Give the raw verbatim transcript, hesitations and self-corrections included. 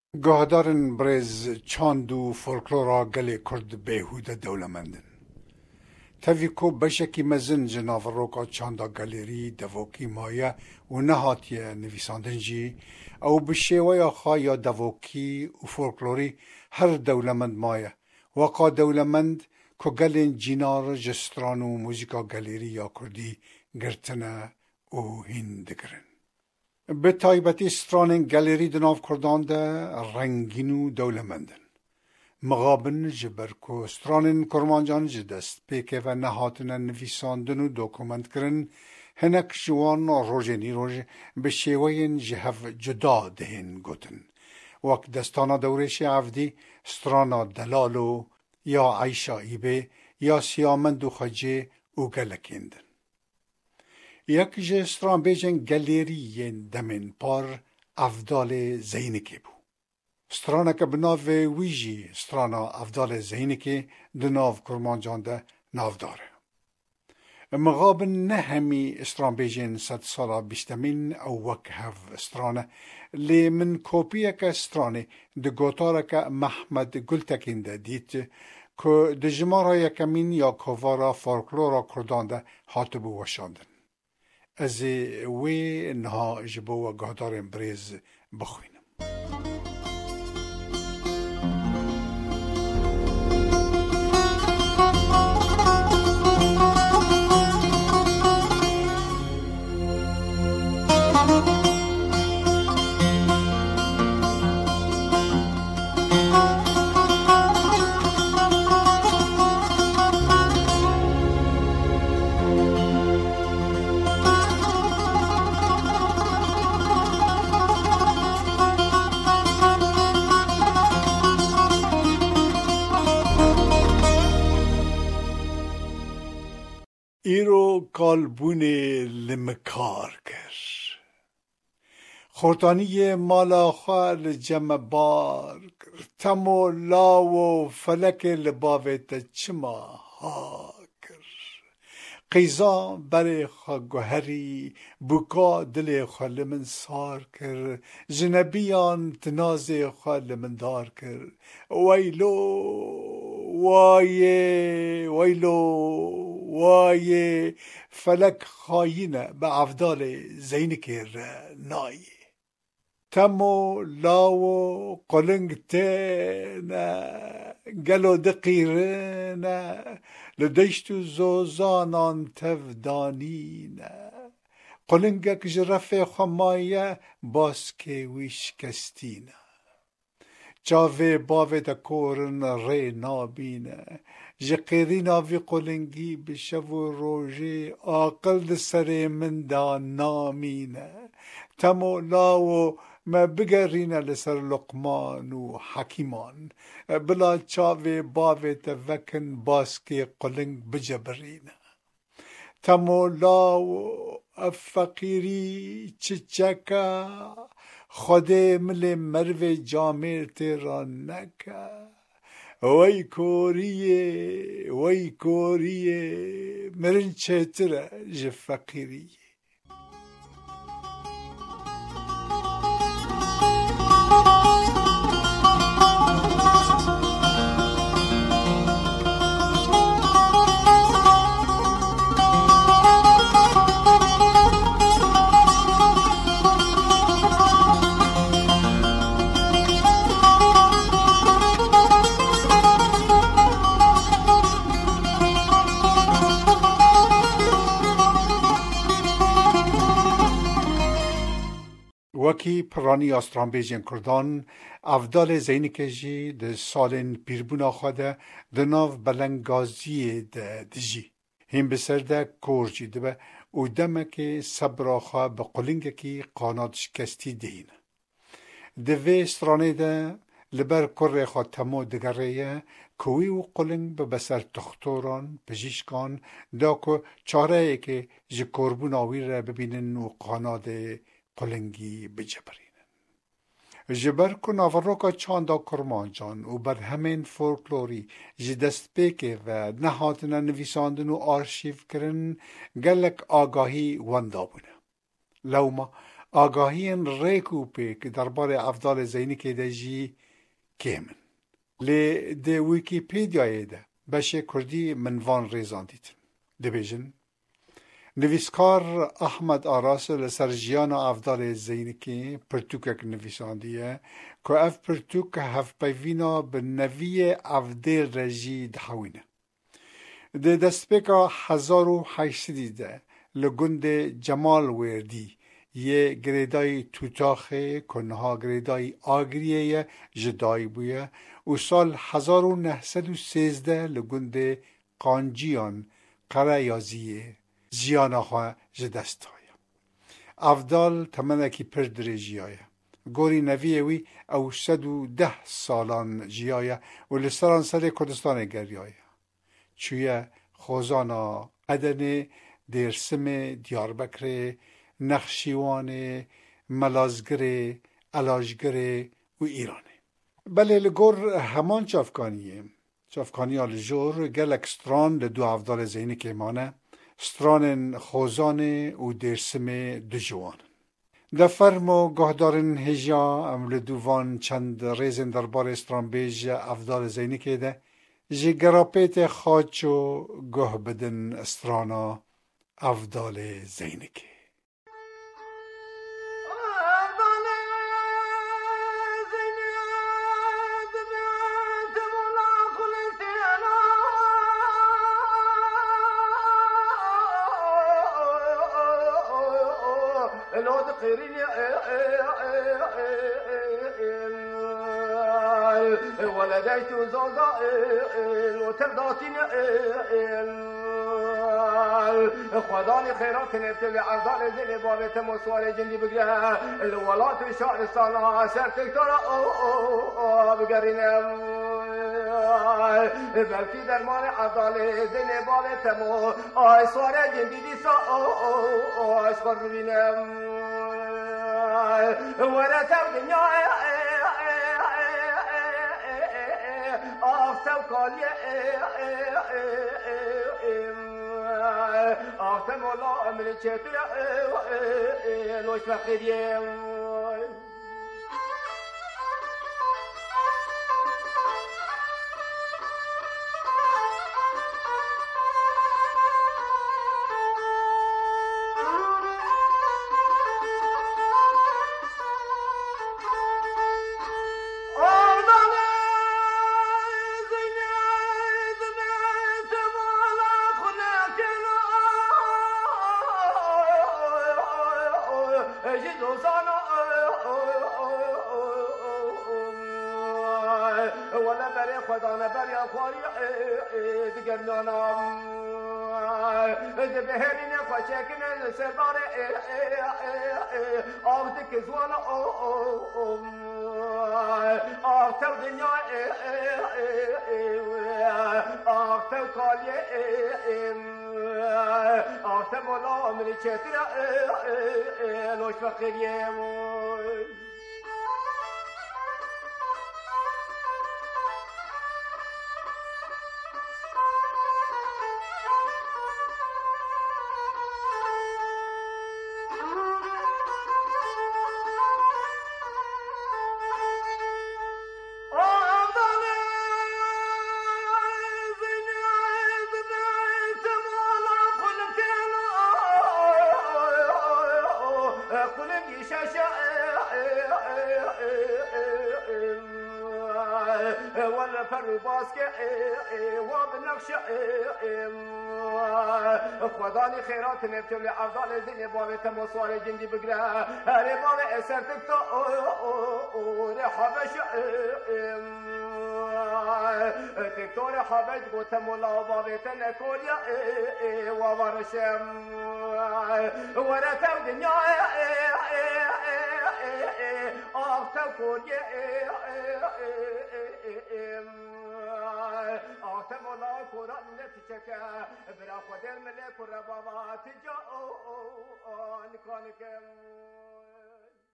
گهدارن برز چاند و فولکلورا گلی کرد بهوده دولمندن. تاویکو بشکی مزن جناف روکا چاندا گالری دووکی مایه و نهاتیه نویساندن جی او بشیوه خوایا دووکی و فولکلوری هر دولمند مایه وقا دولمند که گلین جینار جستران و موزیکا گالری یا کردی گرتنه و هندگرن. به تایبەتی سترانên galerî di nav Kurdan de rengîn û dewlemend in. Mixabin ji ber ku stranên Kurmancan ji dest pêkê ve nehatine nivîsandin û dokumentkirin, hinek ji wan rojê nîroj bi şêweyên ji hev cuda dihên gotin. Wek destana dewrêşê evdî, strana Delal ya Ayşa İbê ya Siyamend û Xwecê û gelekên din. یک جه استرانبیجن گلیریین دمین پار افدال زینکی بو. استرانه که بناو ویجی استرانا افدال زینکی دناو کرمانجان ده ناو داره. مغابن نه همی استرانبیجن ست سالا بیستمین او وک هف استرانه لی من کوپیه که استرانه ده گوتاره که محمد گلتکین ده دیت که ده جمارا یکمین یا کوارا فولکلورا کردان ده هاتبو وشاندن. از وی نها جبو و گهدارن بریز بخوینم. ایرو کالبونه لمکار کر خورتانی مالا خال جمع بار کر تمو لاو فلک لباوت چما ها کر قیزان بر خگوهری بکا دل خال من سار کر جنبیان تناز خال من دار کر ویلو وایه ویلو وایه فلک خاینه به افدال زینکی نایه تمو لاو قلنگ تینه گلو دقیرنه لدشتو زوزانان تفدانینه قلنگک جرف خمایه باسکه ویش کستینه جاوه باوه دا کورن ری نابینه جقیرین آوی قلنگی بشو روژه آقل دا سر من دا نامینه تمو لاو ما بگرینه لسر لقمان و حکیمان بلا چاوه باوه تا وکن باسکی قلنگ بجبرینه تمو لاو افقیری چچکا خده مل مرو جامر تیران نکا وی کوریه وی کوریه مرن چهتره جه فقیریه وکی پرانی استرانبیجن کردان افدال زینکجی ده سالن پیربونا خواده ده ناو بلنگازی ده دجی هم بسر ده کورجی ده به او دمک صبراخوا به قلنگکی قانات شکستی دهینه ده وی استرانه ده لبر کره خوا تمو دگره کوی و قلنگ به بسر تختوران پژیشکان دا که چاره که جی کربون آوی را ببینن و قانات قلنگی بجبرینن. جبر که ناوروکا چاندا کرمانجان و بر همین فولکلوری جی دست پیکه و نهاتنا نویساندن و آرشیف کرن گلک آگاهی وندا بونه. لوما آگاهی ریکو پیک درباره افضال زینی که دجی کمن لی ده ویکیپیدیای ده بشه کردی منوان ریزان دیتن دبیجن نویسکار احمد آراس لسر جیانا افضال زینی که پرتوکک نویساندیه که اف پرتوک هف پیوینا به نوی افضل رجی دحوینه ده دستپیکا هزار و هشتصدی ده لگند جمال وردی یه گریدای توتاخه کنها گریدای آگریه جدایی بویه و سال هزار و نهصد و سیزده لگند قانجیان قرایازیه زیانا خواه جدستایه افضال تمنکی پر درجیایه گوری نویه وی او سد و ده سالان جیایه و لسران سر کردستان گریایه چویه خوزانا ادن درسم دیاربکر نخشیوان ملازگر علاجگر و ایرانه بله لگور همان چافکانیه چافکانی ها لجور گلک ستران لدو افضال زینی که مانه ستران خوزانه و درسم دجوان ده فرمو گهدارن هجا ام لدووان چند ریزن دربار ستران بیج افضال زینی که ده جی گراپیت خاچو گه بدن استرانا افضال زینکی ولديت زوجة وترضاتين خداني خيرات نبتلي عرضان زي بابت مصوار جندي بقرا الولات شعر الصلاة سرتك ترى بقرنا بلكي درمان عرضان زي بابت مو آي صوار جندي دي سا اشخر ببينا ورثة دنيا آفتم کالیه آفتم والا امری چطور نوش فقیریه ولا بري خدانا بري اخواري دقرنانا دبهرين خشاكنا سرباري اخدك زوانا اختو دنيا اختو كالي اختو مولا امري چترا لوش فقيريه ولا فرو باسكي وبنقش خداني خيرات نبتم لأفضل الدنيا بابي تموصوار جندي بقرا هاري بابي اسرتك تو رحبش تكتور حبج بوتمولا بابي تنكوليا وورشم ورثو دنيا اختو كوريا آتم ولا قرآن نتشكى برا خدر ملك وربابات جو نكونكم